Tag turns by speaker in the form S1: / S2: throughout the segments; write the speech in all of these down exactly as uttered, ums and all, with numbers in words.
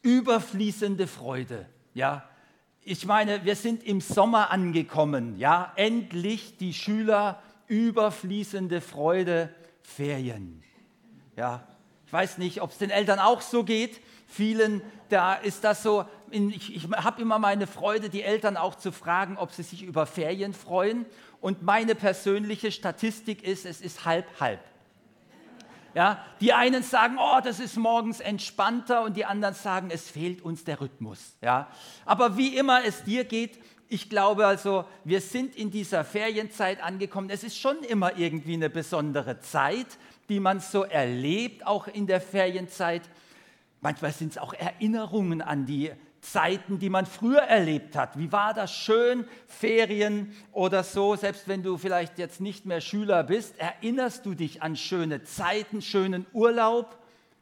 S1: überfließende Freude, ja. Ich meine, wir sind im Sommer angekommen, ja, endlich die Schüler, überfließende Freude, Ferien, ja. Ich weiß nicht, ob es den Eltern auch so geht, vielen, da ist das so, ich, ich habe immer meine Freude, die Eltern auch zu fragen, ob sie sich über Ferien freuen, und meine persönliche Statistik ist, es ist halb, halb. Ja, die einen sagen, oh, das ist morgens entspannter, und die anderen sagen, es fehlt uns der Rhythmus. Ja. Aber wie immer es dir geht, ich glaube also, wir sind in dieser Ferienzeit angekommen. Es ist schon immer irgendwie eine besondere Zeit, die man so erlebt, auch in der Ferienzeit. Manchmal sind es auch Erinnerungen an die Zeiten, die man früher erlebt hat. Wie war das schön, Ferien oder so? Selbst wenn du vielleicht jetzt nicht mehr Schüler bist, erinnerst du dich an schöne Zeiten, schönen Urlaub?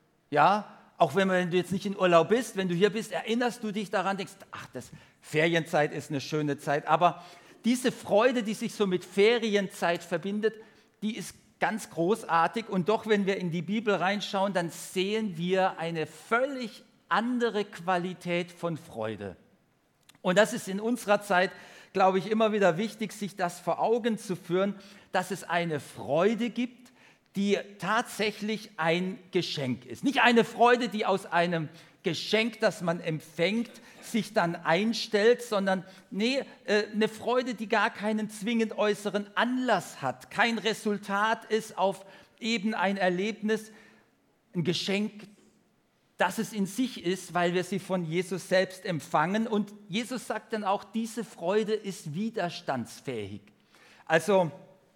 S1: Ja, auch wenn, wenn du jetzt nicht in Urlaub bist, wenn du hier bist, erinnerst du dich daran, denkst, ach, das Ferienzeit ist eine schöne Zeit. Aber diese Freude, die sich so mit Ferienzeit verbindet, die ist ganz großartig. Und doch, wenn wir in die Bibel reinschauen, dann sehen wir eine völlig andere Qualität von Freude. Und das ist in unserer Zeit, glaube ich, immer wieder wichtig, sich das vor Augen zu führen, dass es eine Freude gibt, die tatsächlich ein Geschenk ist. Nicht eine Freude, die aus einem Geschenk, das man empfängt, sich dann einstellt, sondern nee, eine Freude, die gar keinen zwingend äußeren Anlass hat, kein Resultat ist auf eben ein Erlebnis, ein Geschenk, dass es in sich ist, weil wir sie von Jesus selbst empfangen. Und Jesus sagt dann auch, diese Freude ist widerstandsfähig. Also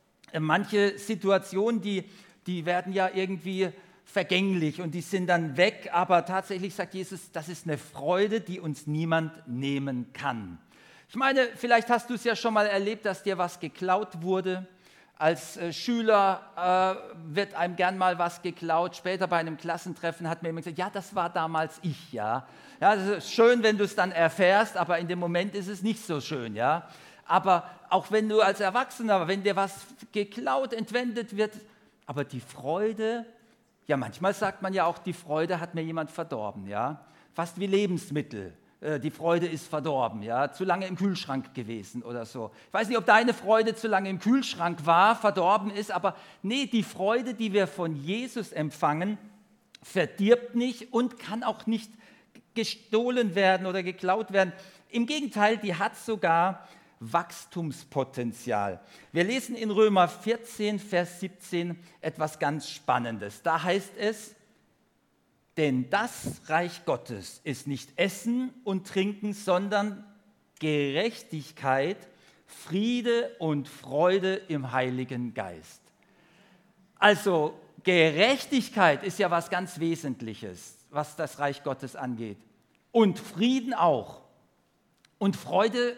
S1: manche Situationen, die, die werden ja irgendwie vergänglich und die sind dann weg, aber tatsächlich sagt Jesus, das ist eine Freude, die uns niemand nehmen kann. Ich meine, vielleicht hast du es ja schon mal erlebt, dass dir was geklaut wurde. Als äh, Schüler äh, wird einem gern mal was geklaut. Später bei einem Klassentreffen hat mir jemand gesagt, ja, das war damals ich, ja. Ja, das ist schön, wenn du es dann erfährst, aber in dem Moment ist es nicht so schön, ja. Aber auch wenn du als Erwachsener, wenn dir was geklaut, entwendet wird, aber die Freude, ja, manchmal sagt man ja auch, die Freude hat mir jemand verdorben, ja. Fast wie Lebensmittel. Die Freude ist verdorben, ja, zu lange im Kühlschrank gewesen oder so. Ich weiß nicht, ob deine Freude zu lange im Kühlschrank war, verdorben ist, aber nee, die Freude, die wir von Jesus empfangen, verdirbt nicht und kann auch nicht gestohlen werden oder geklaut werden. Im Gegenteil, die hat sogar Wachstumspotenzial. Wir lesen in Römer vierzehn, Vers siebzehn etwas ganz Spannendes. Da heißt es, denn das Reich Gottes ist nicht Essen und Trinken, sondern Gerechtigkeit, Friede und Freude im Heiligen Geist. Also Gerechtigkeit ist ja was ganz Wesentliches, was das Reich Gottes angeht. Und Frieden auch. Und Freude,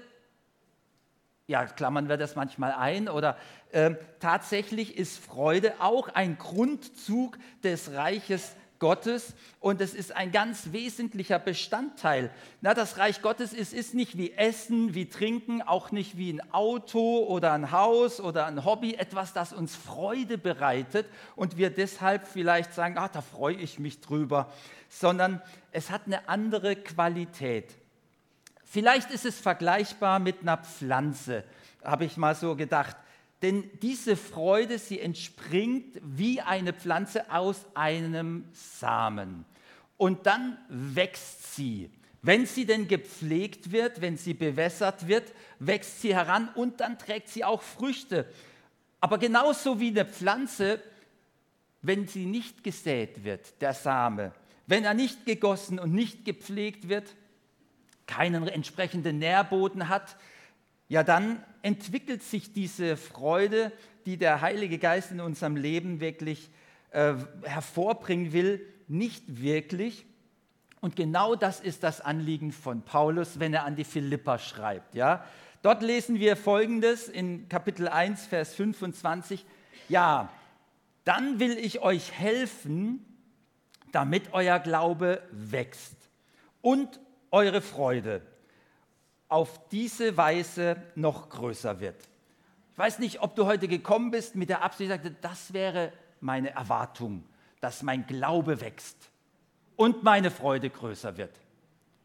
S1: ja, klammern wir das manchmal ein, oder äh, tatsächlich ist Freude auch ein Grundzug des Reiches Gottes und es ist ein ganz wesentlicher Bestandteil. Na, das Reich Gottes ist, ist nicht wie Essen, wie Trinken, auch nicht wie ein Auto oder ein Haus oder ein Hobby, etwas, das uns Freude bereitet und wir deshalb vielleicht sagen, ach, da freue ich mich drüber, sondern es hat eine andere Qualität. Vielleicht ist es vergleichbar mit einer Pflanze, habe ich mal so gedacht. Denn diese Freude, sie entspringt wie eine Pflanze aus einem Samen. Und dann wächst sie. Wenn sie denn gepflegt wird, wenn sie bewässert wird, wächst sie heran und dann trägt sie auch Früchte. Aber genauso wie eine Pflanze, wenn sie nicht gesät wird, der Same, wenn er nicht gegossen und nicht gepflegt wird, keinen entsprechenden Nährboden hat, ja, dann entwickelt sich diese Freude, die der Heilige Geist in unserem Leben wirklich äh, hervorbringen will, nicht wirklich. Und genau das ist das Anliegen von Paulus, wenn er an die Philipper schreibt. Ja? Dort lesen wir Folgendes in Kapitel eins, Vers fünfundzwanzig. Ja, dann will ich euch helfen, damit euer Glaube wächst und eure Freude auf diese Weise noch größer wird. Ich weiß nicht, ob du heute gekommen bist mit der Absicht, das wäre meine Erwartung, dass mein Glaube wächst und meine Freude größer wird.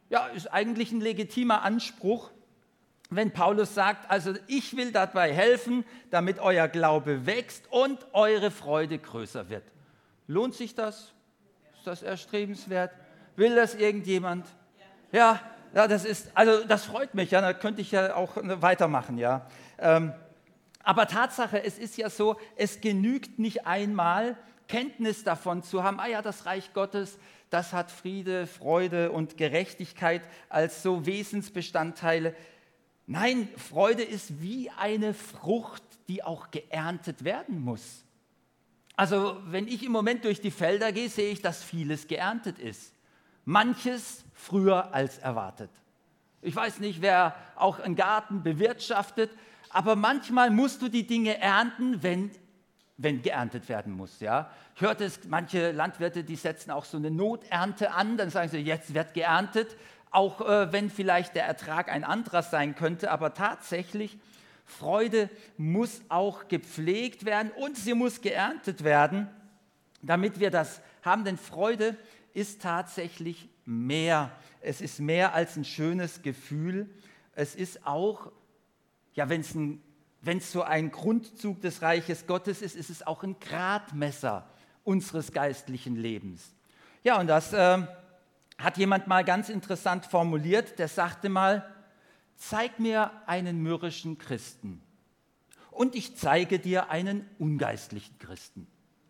S1: Ja, ist eigentlich ein legitimer Anspruch, wenn Paulus sagt, also ich will dabei helfen, damit euer Glaube wächst und eure Freude größer wird. Lohnt sich das? Ist das erstrebenswert? Will das irgendjemand? Ja, ja, das ist, also das freut mich, ja, da könnte ich ja auch weitermachen, ja. Ähm, aber Tatsache, es ist ja so, es genügt nicht einmal, Kenntnis davon zu haben, ah ja, das Reich Gottes, das hat Friede, Freude und Gerechtigkeit als so Wesensbestandteile. Nein, Freude ist wie eine Frucht, die auch geerntet werden muss. Also wenn ich im Moment durch die Felder gehe, sehe ich, dass vieles geerntet ist. Manches früher als erwartet. Ich weiß nicht, wer auch einen Garten bewirtschaftet, aber manchmal musst du die Dinge ernten, wenn, wenn geerntet werden muss. Ja? Ich hörte es, manche Landwirte, die setzen auch so eine Noternte an, dann sagen sie, jetzt wird geerntet, auch äh, wenn vielleicht der Ertrag ein anderer sein könnte, aber tatsächlich, Freude muss auch gepflegt werden und sie muss geerntet werden, damit wir das haben, denn Freude ist tatsächlich mehr. Es ist mehr als ein schönes Gefühl. Es ist auch, ja, wenn es ein, wenn es so ein Grundzug des Reiches Gottes ist, ist es auch ein Gradmesser unseres geistlichen Lebens. Ja, und das äh, hat jemand mal ganz interessant formuliert, der sagte mal, zeig mir einen mürrischen Christen und ich zeige dir einen ungeistlichen Christen.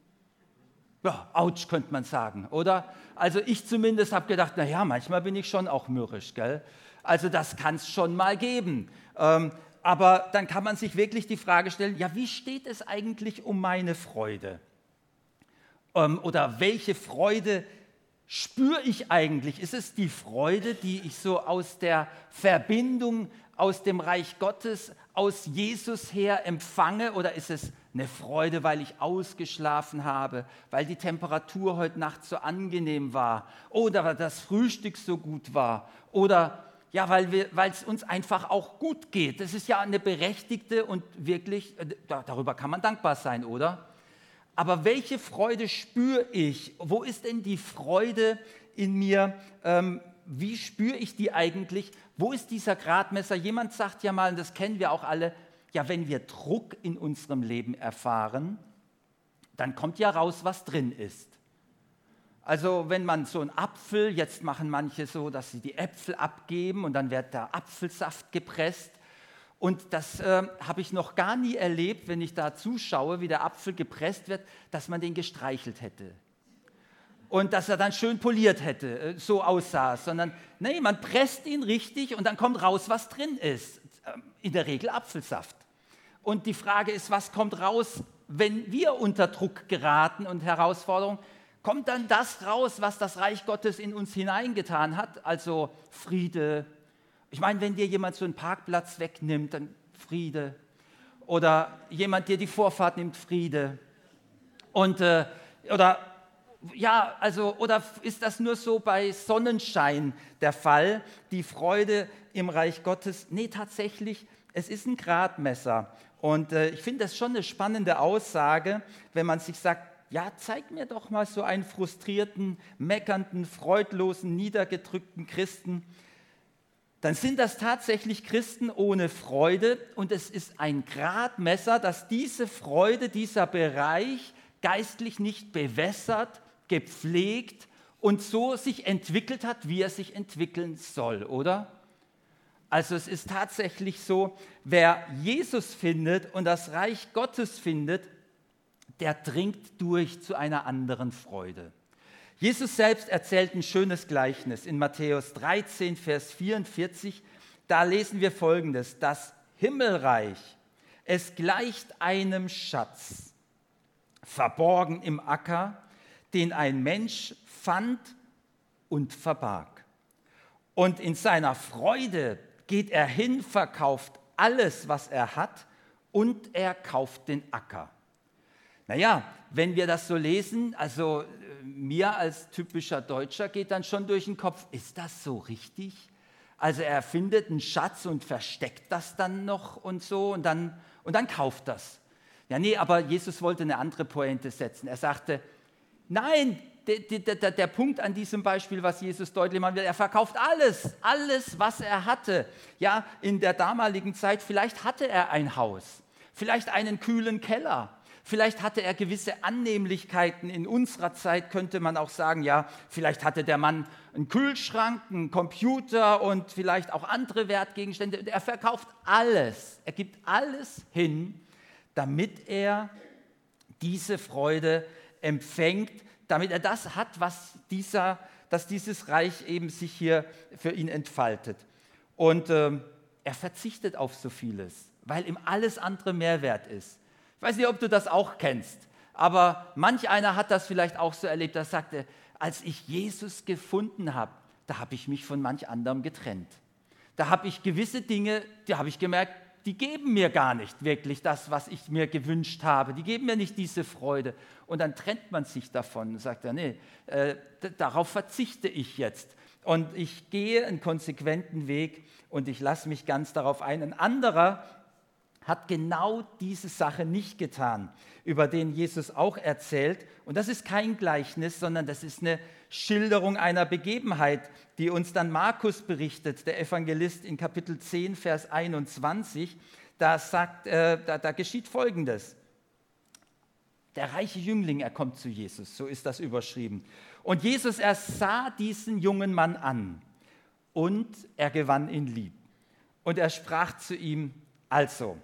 S1: Ja, ouch, könnte man sagen, oder? Also ich zumindest habe gedacht, naja, manchmal bin ich schon auch mürrisch, gell? Also das kann es schon mal geben. Ähm, aber dann kann man sich wirklich die Frage stellen, ja, wie steht es eigentlich um meine Freude? Ähm, oder welche Freude spüre ich eigentlich? Ist es die Freude, die ich so aus der Verbindung, aus dem Reich Gottes, aus Jesus her empfange? Oder ist es eine Freude, weil ich ausgeschlafen habe, weil die Temperatur heute Nacht so angenehm war oder weil das Frühstück so gut war oder ja, weil wir, weil es uns einfach auch gut geht? Das ist ja eine berechtigte und wirklich, äh, darüber kann man dankbar sein, oder? Aber welche Freude spüre ich? Wo ist denn die Freude in mir? Ähm, wie spüre ich die eigentlich? Wo ist dieser Gradmesser? Jemand sagt ja mal, und das kennen wir auch alle, ja, wenn wir Druck in unserem Leben erfahren, dann kommt ja raus, was drin ist. Also wenn man so einen Apfel, jetzt machen manche so, dass sie die Äpfel abgeben und dann wird der Apfelsaft gepresst. Und das äh, habe ich noch gar nie erlebt, wenn ich da zuschaue, wie der Apfel gepresst wird, dass man den gestreichelt hätte. Und dass er dann schön poliert hätte, äh, so aussah. Sondern, nee, man presst ihn richtig und dann kommt raus, was drin ist. In der Regel Apfelsaft. Und die Frage ist, was kommt raus, wenn wir unter Druck geraten und Herausforderungen? Kommt dann das raus, was das Reich Gottes in uns hineingetan hat? Also Friede. Ich meine, wenn dir jemand so einen Parkplatz wegnimmt, dann Friede. Oder jemand dir die Vorfahrt nimmt, Friede. Und, äh, oder, ja, also, oder ist das nur so bei Sonnenschein der Fall, die Freude im Reich Gottes? Nee, tatsächlich, es ist ein Gradmesser. Und äh, ich finde das schon eine spannende Aussage, wenn man sich sagt, ja, zeig mir doch mal so einen frustrierten, meckernden, freudlosen, niedergedrückten Christen. Dann sind das tatsächlich Christen ohne Freude und es ist ein Gradmesser, dass diese Freude, dieser Bereich geistlich nicht bewässert, gepflegt und so sich entwickelt hat, wie er sich entwickeln soll, oder? Also es ist tatsächlich so, wer Jesus findet und das Reich Gottes findet, der dringt durch zu einer anderen Freude. Jesus selbst erzählt ein schönes Gleichnis in Matthäus dreizehn, Vers vierundvierzig. Da lesen wir Folgendes: Das Himmelreich, es gleicht einem Schatz, verborgen im Acker, den ein Mensch fand und verbarg. Und in seiner Freude geht er hin, verkauft alles, was er hat, und er kauft den Acker. Naja, wenn wir das so lesen, also äh, mir als typischer Deutscher geht dann schon durch den Kopf, ist das so richtig? Also er findet einen Schatz und versteckt das dann noch und so und dann, und dann kauft das. Ja, nee, aber Jesus wollte eine andere Pointe setzen. Er sagte, nein, der, der, der Punkt an diesem Beispiel, was Jesus deutlich machen will, er verkauft alles, alles, was er hatte. Ja, in der damaligen Zeit, vielleicht hatte er ein Haus, vielleicht einen kühlen Keller, vielleicht hatte er gewisse Annehmlichkeiten. In unserer Zeit könnte man auch sagen, ja, vielleicht hatte der Mann einen Kühlschrank, einen Computer und vielleicht auch andere Wertgegenstände. Er verkauft alles, er gibt alles hin, damit er diese Freude empfängt, damit er das hat, was dieser, dass dieses Reich eben sich hier für ihn entfaltet. Und ähm, er verzichtet auf so vieles, weil ihm alles andere Mehrwert ist. Ich weiß nicht, ob du das auch kennst, aber manch einer hat das vielleicht auch so erlebt, der sagte, als ich Jesus gefunden habe, da habe ich mich von manch anderem getrennt. Da habe ich gewisse Dinge, die habe ich gemerkt, die geben mir gar nicht wirklich das, was ich mir gewünscht habe. Die geben mir nicht diese Freude. Und dann trennt man sich davon und sagt, nee, äh, d- darauf verzichte ich jetzt. Und ich gehe einen konsequenten Weg und ich lasse mich ganz darauf ein. Ein anderer hat genau diese Sache nicht getan, über den Jesus auch erzählt. Und das ist kein Gleichnis, sondern das ist eine Schilderung einer Begebenheit, die uns dann Markus berichtet, der Evangelist in Kapitel zehn, Vers einundzwanzig. Da, sagt, äh, da, da geschieht Folgendes. Der reiche Jüngling, er kommt zu Jesus, so ist das überschrieben. Und Jesus, er sah diesen jungen Mann an und er gewann ihn lieb. Und er sprach zu ihm, also,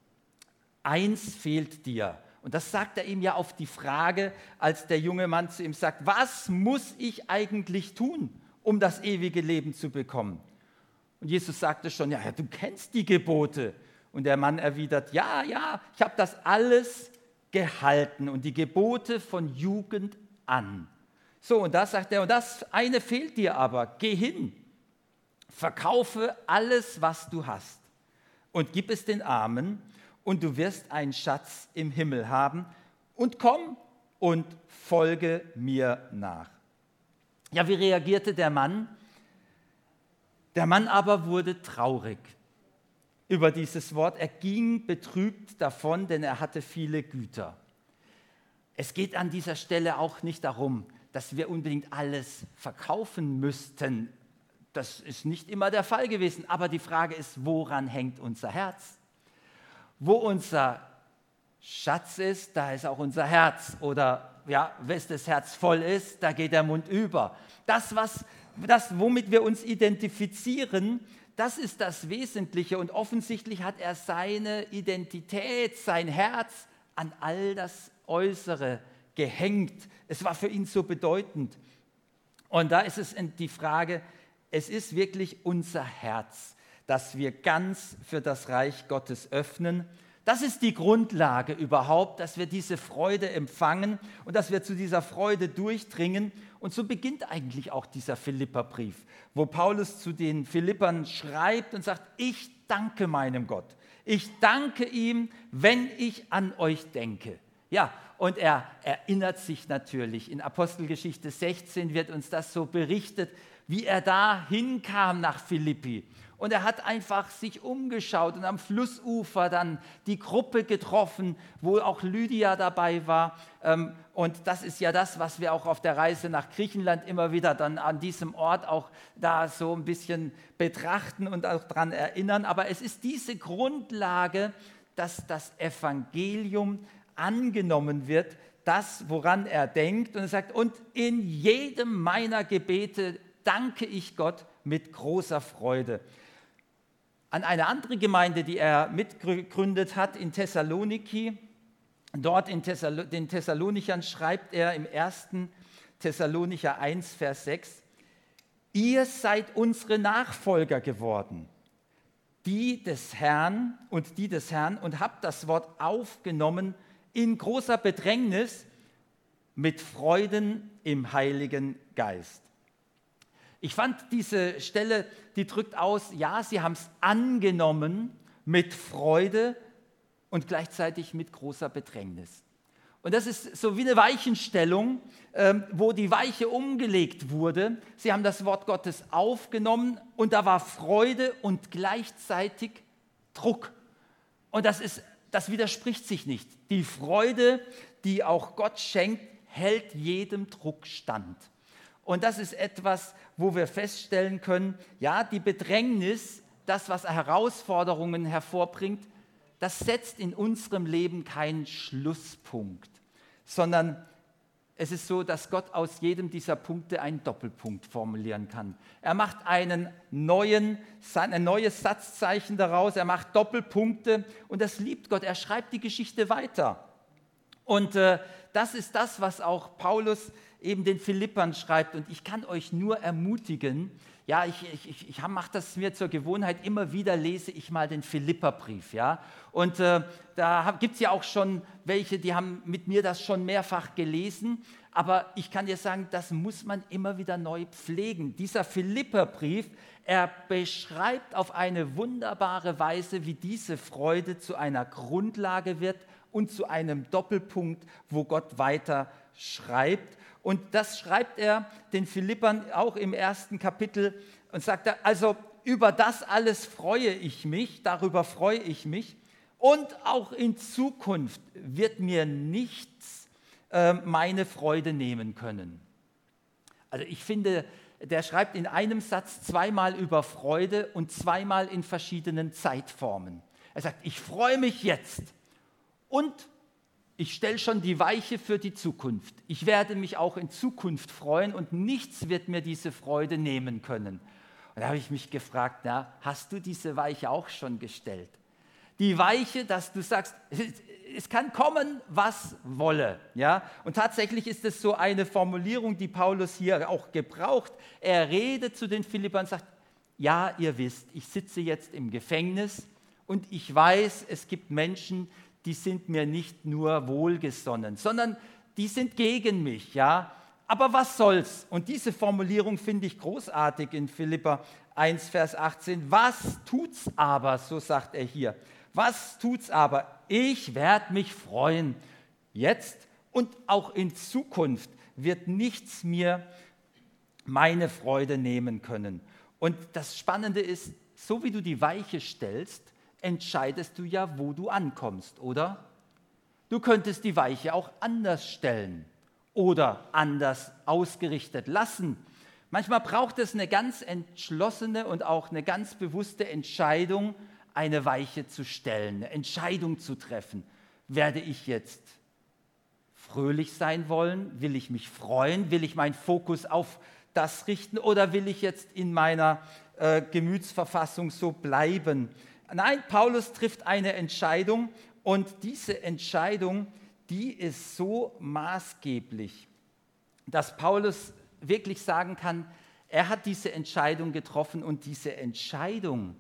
S1: eins fehlt dir. Und das sagt er ihm ja auf die Frage, als der junge Mann zu ihm sagt, was muss ich eigentlich tun, um das ewige Leben zu bekommen? Und Jesus sagte schon, ja, ja du kennst die Gebote. Und der Mann erwidert, ja, ja, ich habe das alles gehalten und die Gebote von Jugend an. So, und da sagt er, und das eine fehlt dir aber, geh hin, verkaufe alles, was du hast und gib es den Armen und du wirst einen Schatz im Himmel haben und komm und folge mir nach. Ja, wie reagierte der Mann? Der Mann aber wurde traurig über dieses Wort. Er ging betrübt davon, denn er hatte viele Güter. Es geht an dieser Stelle auch nicht darum, dass wir unbedingt alles verkaufen müssten. Das ist nicht immer der Fall gewesen. Aber die Frage ist, woran hängt unser Herz? Wo unser Schatz ist, da ist auch unser Herz. Oder ja, wenn das Herz voll ist, da geht der Mund über. Das, was, das, womit wir uns identifizieren, das ist das Wesentliche. Und offensichtlich hat er seine Identität, sein Herz an all das Äußere gehängt. Es war für ihn so bedeutend. Und da ist es die Frage, es ist wirklich unser Herz, dass wir ganz für das Reich Gottes öffnen. Das ist die Grundlage überhaupt, dass wir diese Freude empfangen und dass wir zu dieser Freude durchdringen. Und so beginnt eigentlich auch dieser Philipperbrief, wo Paulus zu den Philippern schreibt und sagt, ich danke meinem Gott. Ich danke ihm, wenn ich an euch denke. Ja, und er erinnert sich natürlich. In Apostelgeschichte sechzehn wird uns das so berichtet, wie er da hinkam nach Philippi. Und er hat einfach sich umgeschaut und am Flussufer dann die Gruppe getroffen, wo auch Lydia dabei war. Und das ist ja das, was wir auch auf der Reise nach Griechenland immer wieder dann an diesem Ort auch da so ein bisschen betrachten und auch daran erinnern. Aber es ist diese Grundlage, dass das Evangelium angenommen wird, das, woran er denkt. Und er sagt, und in jedem meiner Gebete danke ich Gott mit großer Freude. An eine andere Gemeinde, die er mitgegründet hat in Thessaloniki, dort in Thessalo- den Thessalonichern schreibt er im ersten Thessalonicher eins, Vers sechs, ihr seid unsere Nachfolger geworden, die des Herrn und die des Herrn und habt das Wort aufgenommen in großer Bedrängnis mit Freuden im Heiligen Geist. Ich fand diese Stelle, die drückt aus, ja, sie haben es angenommen mit Freude und gleichzeitig mit großer Bedrängnis. Und das ist so wie eine Weichenstellung, ähm, wo die Weiche umgelegt wurde. Sie haben das Wort Gottes aufgenommen und da war Freude und gleichzeitig Druck. Und das ist, das widerspricht sich nicht. Die Freude, die auch Gott schenkt, hält jedem Druck stand. Und das ist etwas, wo wir feststellen können, ja, die Bedrängnis, das, was Herausforderungen hervorbringt, das setzt in unserem Leben keinen Schlusspunkt, sondern es ist so, dass Gott aus jedem dieser Punkte einen Doppelpunkt formulieren kann. Er macht einen neuen, ein neues Satzzeichen daraus, er macht Doppelpunkte und das liebt Gott. Er schreibt die Geschichte weiter. Und äh, das ist das, was auch Paulus eben den Philippern schreibt. Und ich kann euch nur ermutigen, ja, ich, ich, ich mache das mir zur Gewohnheit, immer wieder lese ich mal den Philipperbrief, ja. Und äh, da gibt es ja auch schon welche, die haben mit mir das schon mehrfach gelesen, aber ich kann dir sagen, das muss man immer wieder neu pflegen. Dieser Philipperbrief, er beschreibt auf eine wunderbare Weise, wie diese Freude zu einer Grundlage wird und zu einem Doppelpunkt, wo Gott weiter schreibt. Und das schreibt er den Philippern auch im ersten Kapitel und sagt, er, also über das alles freue ich mich, darüber freue ich mich und auch in Zukunft wird mir nichts äh, meine Freude nehmen können. Also ich finde, der schreibt in einem Satz zweimal über Freude und zweimal in verschiedenen Zeitformen. Er sagt, ich freue mich jetzt und ich stelle schon die Weiche für die Zukunft. Ich werde mich auch in Zukunft freuen und nichts wird mir diese Freude nehmen können. Und da habe ich mich gefragt, na, hast du diese Weiche auch schon gestellt? Die Weiche, dass du sagst, es kann kommen, was wolle. Ja? Und tatsächlich ist es so eine Formulierung, die Paulus hier auch gebraucht. Er redet zu den Philippern und sagt, ja, ihr wisst, ich sitze jetzt im Gefängnis und ich weiß, es gibt Menschen, die sind mir nicht nur wohlgesonnen, sondern die sind gegen mich, ja. Aber was soll's? Und diese Formulierung finde ich großartig in Philipper eins, Vers achtzehn. Was tut's aber, so sagt er hier. Was tut's aber? Ich werde mich freuen. Jetzt und auch in Zukunft wird nichts mir meine Freude nehmen können. Und das Spannende ist, so wie du die Weiche stellst, entscheidest du ja, wo du ankommst, oder? Du könntest die Weiche auch anders stellen oder anders ausgerichtet lassen. Manchmal braucht es eine ganz entschlossene und auch eine ganz bewusste Entscheidung, eine Weiche zu stellen, eine Entscheidung zu treffen. Werde ich jetzt fröhlich sein wollen? Will ich mich freuen? Will ich meinen Fokus auf das richten oder will ich jetzt in meiner äh, Gemütsverfassung so bleiben? Nein, Paulus trifft eine Entscheidung und diese Entscheidung, die ist so maßgeblich, dass Paulus wirklich sagen kann, er hat diese Entscheidung getroffen und diese Entscheidung,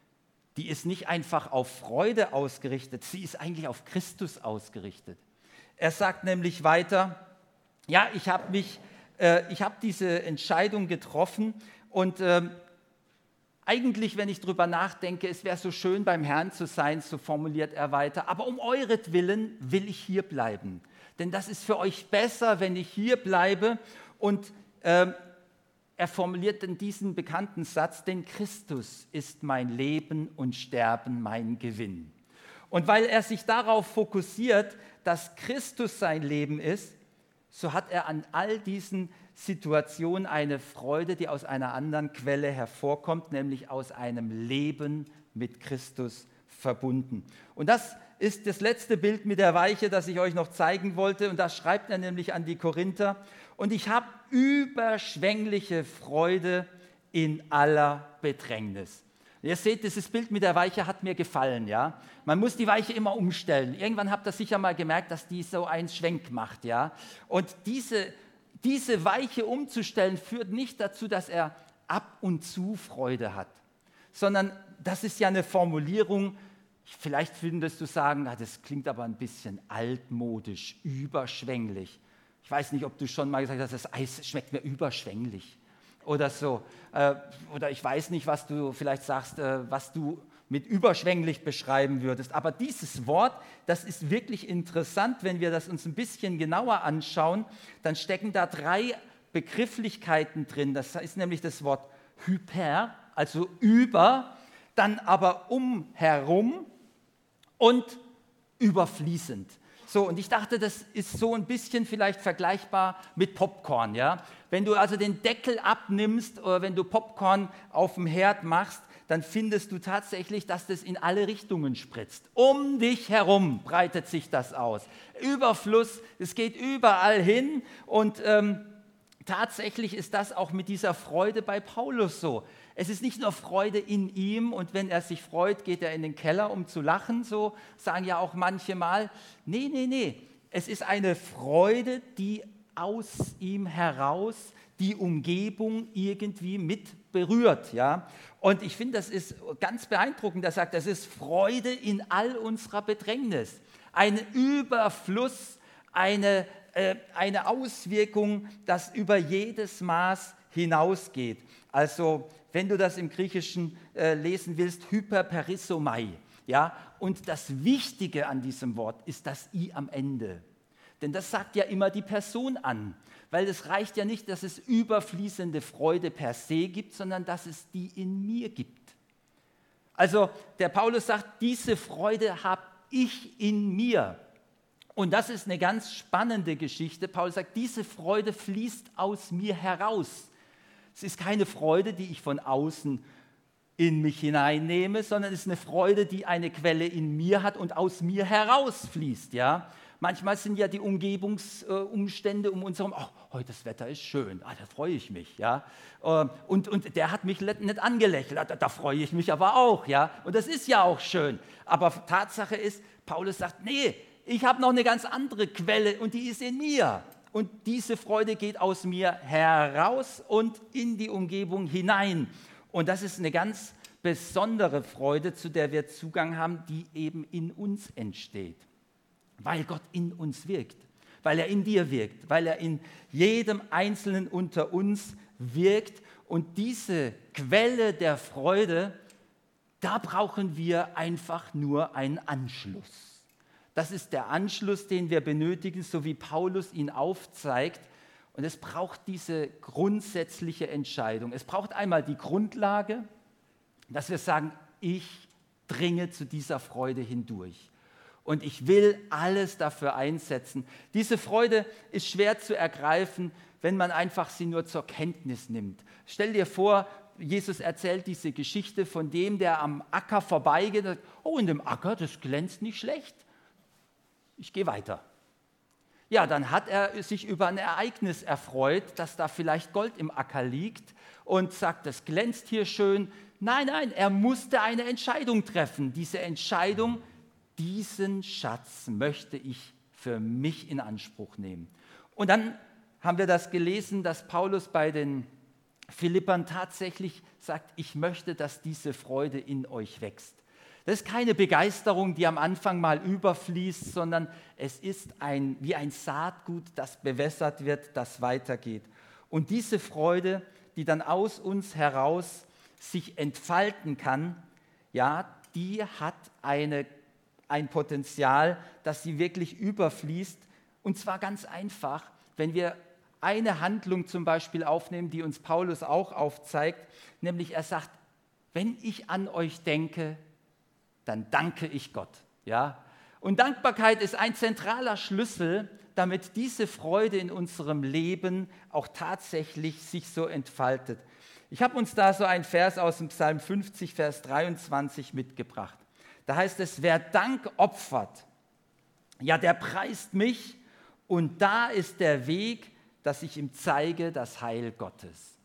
S1: die ist nicht einfach auf Freude ausgerichtet, sie ist eigentlich auf Christus ausgerichtet. Er sagt nämlich weiter, ja, ich habe mich, äh, ich habe diese Entscheidung getroffen und äh, eigentlich, wenn ich drüber nachdenke, es wäre so schön, beim Herrn zu sein, so formuliert er weiter, aber um euretwillen will ich hier bleiben. Denn das ist für euch besser, wenn ich hier bleibe. Und äh, er formuliert dann diesen bekannten Satz, denn Christus ist mein Leben und Sterben mein Gewinn. Und weil er sich darauf fokussiert, dass Christus sein Leben ist, so hat er an all diesen Situationen eine Freude, die aus einer anderen Quelle hervorkommt, nämlich aus einem Leben mit Christus verbunden. Und das ist das letzte Bild mit der Weiche, das ich euch noch zeigen wollte. Und das schreibt er nämlich an die Korinther. Und ich habe überschwängliche Freude in aller Bedrängnis. Ihr seht, dieses Bild mit der Weiche hat mir gefallen. Ja? Man muss die Weiche immer umstellen. Irgendwann habt ihr sicher mal gemerkt, dass die so einen Schwenk macht. Ja? Und diese, diese Weiche umzustellen führt nicht dazu, dass er ab und zu Freude hat, sondern das ist ja eine Formulierung, vielleicht findest du sagen, das klingt aber ein bisschen altmodisch, überschwänglich. Ich weiß nicht, ob du schon mal gesagt hast, das Eis schmeckt mir überschwänglich. Oder so. Oder ich weiß nicht, was du vielleicht sagst, was du mit überschwänglich beschreiben würdest. Aber dieses Wort, das ist wirklich interessant, wenn wir das uns ein bisschen genauer anschauen, dann stecken da drei Begrifflichkeiten drin. Das ist nämlich das Wort hyper, also über, dann aber umherum und überfließend. So, und ich dachte, das ist so ein bisschen vielleicht vergleichbar mit Popcorn. Ja? Wenn du also den Deckel abnimmst oder wenn du Popcorn auf dem Herd machst, dann findest du tatsächlich, dass das in alle Richtungen spritzt. Um dich herum breitet sich das aus. Überfluss, es geht überall hin und ähm, tatsächlich ist das auch mit dieser Freude bei Paulus so. Es ist nicht nur Freude in ihm und wenn er sich freut, geht er in den Keller, um zu lachen, so sagen ja auch manche mal. Nee, nee, nee, es ist eine Freude, die aus ihm heraus die Umgebung irgendwie mit berührt. Ja? Und ich finde, das ist ganz beeindruckend. Er sagt, das ist Freude in all unserer Bedrängnis. Ein Überfluss, eine, äh, eine Auswirkung, das über jedes Maß hinausgeht. Also, wenn du das im Griechischen äh, lesen willst, hyperperissomai. Ja? Und das Wichtige an diesem Wort ist das I am Ende. Denn das sagt ja immer die Person an. Weil es reicht ja nicht, dass es überfließende Freude per se gibt, sondern dass es die in mir gibt. Also der Paulus sagt, diese Freude habe ich in mir. Und das ist eine ganz spannende Geschichte. Paulus sagt, diese Freude fließt aus mir heraus. Es ist keine Freude, die ich von außen in mich hineinnehme, sondern es ist eine Freude, die eine Quelle in mir hat und aus mir herausfließt. Ja? Manchmal sind ja die Umgebungsumstände um uns herum, oh, heute das Wetter ist schön, ah, da freue ich mich. Ja? Und, und der hat mich nicht angelächelt, da, da freue ich mich aber auch. Ja? Und das ist ja auch schön. Aber Tatsache ist, Paulus sagt, nee, ich habe noch eine ganz andere Quelle und die ist in mir. Und diese Freude geht aus mir heraus und in die Umgebung hinein. Und das ist eine ganz besondere Freude, zu der wir Zugang haben, die eben in uns entsteht. Weil Gott in uns wirkt, weil er in dir wirkt, weil er in jedem Einzelnen unter uns wirkt. Und diese Quelle der Freude, da brauchen wir einfach nur einen Anschluss. Das ist der Anschluss, den wir benötigen, so wie Paulus ihn aufzeigt. Und es braucht diese grundsätzliche Entscheidung. Es braucht einmal die Grundlage, dass wir sagen, ich dringe zu dieser Freude hindurch. Und ich will alles dafür einsetzen. Diese Freude ist schwer zu ergreifen, wenn man einfach sie nur zur Kenntnis nimmt. Stell dir vor, Jesus erzählt diese Geschichte von dem, der am Acker vorbeigeht und sagt, oh, in dem Acker, das glänzt nicht schlecht. Ich gehe weiter. Ja, dann hat er sich über ein Ereignis erfreut, dass da vielleicht Gold im Acker liegt und sagt, das glänzt hier schön. Nein, nein, er musste eine Entscheidung treffen. Diese Entscheidung, diesen Schatz möchte ich für mich in Anspruch nehmen. Und dann haben wir das gelesen, dass Paulus bei den Philippern tatsächlich sagt, ich möchte, dass diese Freude in euch wächst. Das ist keine Begeisterung, die am Anfang mal überfließt, sondern es ist ein, wie ein Saatgut, das bewässert wird, das weitergeht. Und diese Freude, die dann aus uns heraus sich entfalten kann, ja, die hat eine, ein Potenzial, dass sie wirklich überfließt. Und zwar ganz einfach, wenn wir eine Handlung zum Beispiel aufnehmen, die uns Paulus auch aufzeigt, nämlich er sagt, wenn ich an euch denke, dann danke ich Gott. Ja? Und Dankbarkeit ist ein zentraler Schlüssel, damit diese Freude in unserem Leben auch tatsächlich sich so entfaltet. Ich habe uns da so einen Vers aus dem Psalm fünfzig, Vers dreiundzwanzig mitgebracht. Da heißt es, wer Dank opfert, ja, der preist mich und da ist der Weg, dass ich ihm zeige, das Heil Gottes.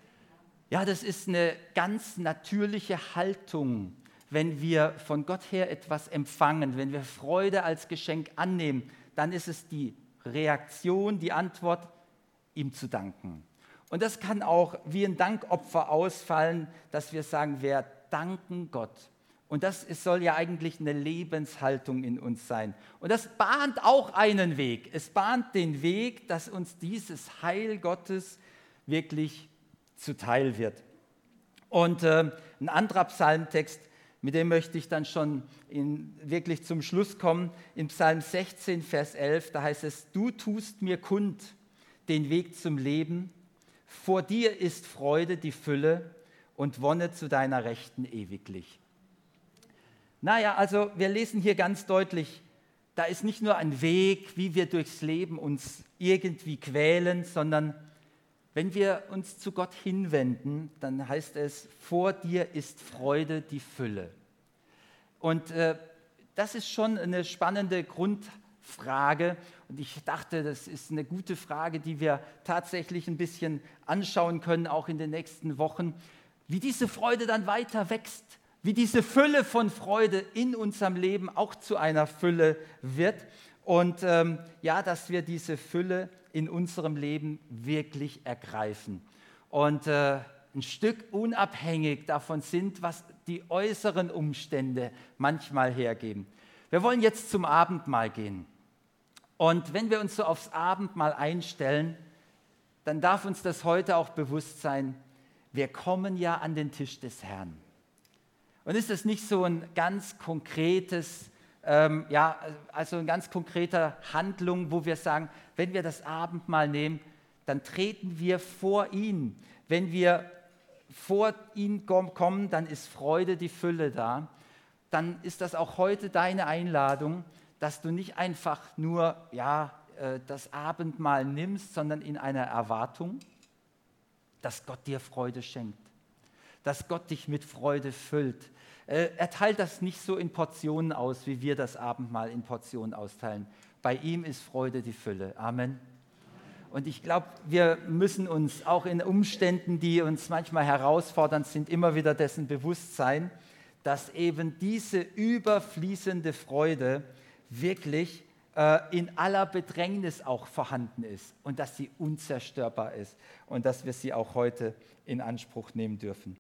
S1: Ja, das ist eine ganz natürliche Haltung, wenn wir von Gott her etwas empfangen, wenn wir Freude als Geschenk annehmen, dann ist es die Reaktion, die Antwort, ihm zu danken. Und das kann auch wie ein Dankopfer ausfallen, dass wir sagen, wir danken Gott. Und das ist, soll ja eigentlich eine Lebenshaltung in uns sein. Und das bahnt auch einen Weg. Es bahnt den Weg, dass uns dieses Heil Gottes wirklich zuteil wird. Und äh, ein anderer Psalmtext, mit dem möchte ich dann schon in, wirklich zum Schluss kommen. In Psalm sechzehn, Vers elf, da heißt es, du tust mir kund den Weg zum Leben. Vor dir ist Freude die Fülle und Wonne zu deiner Rechten ewiglich. Naja, also wir lesen hier ganz deutlich, da ist nicht nur ein Weg, wie wir durchs Leben uns irgendwie quälen, sondern wenn wir uns zu Gott hinwenden, dann heißt es, vor dir ist Freude die Fülle. Und äh, das ist schon eine spannende Grundfrage. Und ich dachte, das ist eine gute Frage, die wir tatsächlich ein bisschen anschauen können, auch in den nächsten Wochen, wie diese Freude dann weiter wächst, wie diese Fülle von Freude in unserem Leben auch zu einer Fülle wird. Und ähm, ja, dass wir diese Fülle in unserem Leben wirklich ergreifen. Und äh, ein Stück unabhängig davon sind, was die äußeren Umstände manchmal hergeben. Wir wollen jetzt zum Abendmahl gehen. Und wenn wir uns so aufs Abendmahl einstellen, dann darf uns das heute auch bewusst sein, wir kommen ja an den Tisch des Herrn. Und ist das nicht so ein ganz konkretes, ähm, ja, also eine ganz konkrete Handlung, wo wir sagen, wenn wir das Abendmahl nehmen, dann treten wir vor ihn. Wenn wir vor ihn kommen, dann ist Freude die Fülle da. Dann ist das auch heute deine Einladung, dass du nicht einfach nur ja, das Abendmahl nimmst, sondern in einer Erwartung, dass Gott dir Freude schenkt, dass Gott dich mit Freude füllt. Er teilt das nicht so in Portionen aus, wie wir das Abendmahl in Portionen austeilen. Bei ihm ist Freude die Fülle. Amen. Und ich glaube, wir müssen uns auch in Umständen, die uns manchmal herausfordernd sind, immer wieder dessen bewusst sein, dass eben diese überfließende Freude wirklich äh, in aller Bedrängnis auch vorhanden ist und dass sie unzerstörbar ist und dass wir sie auch heute in Anspruch nehmen dürfen.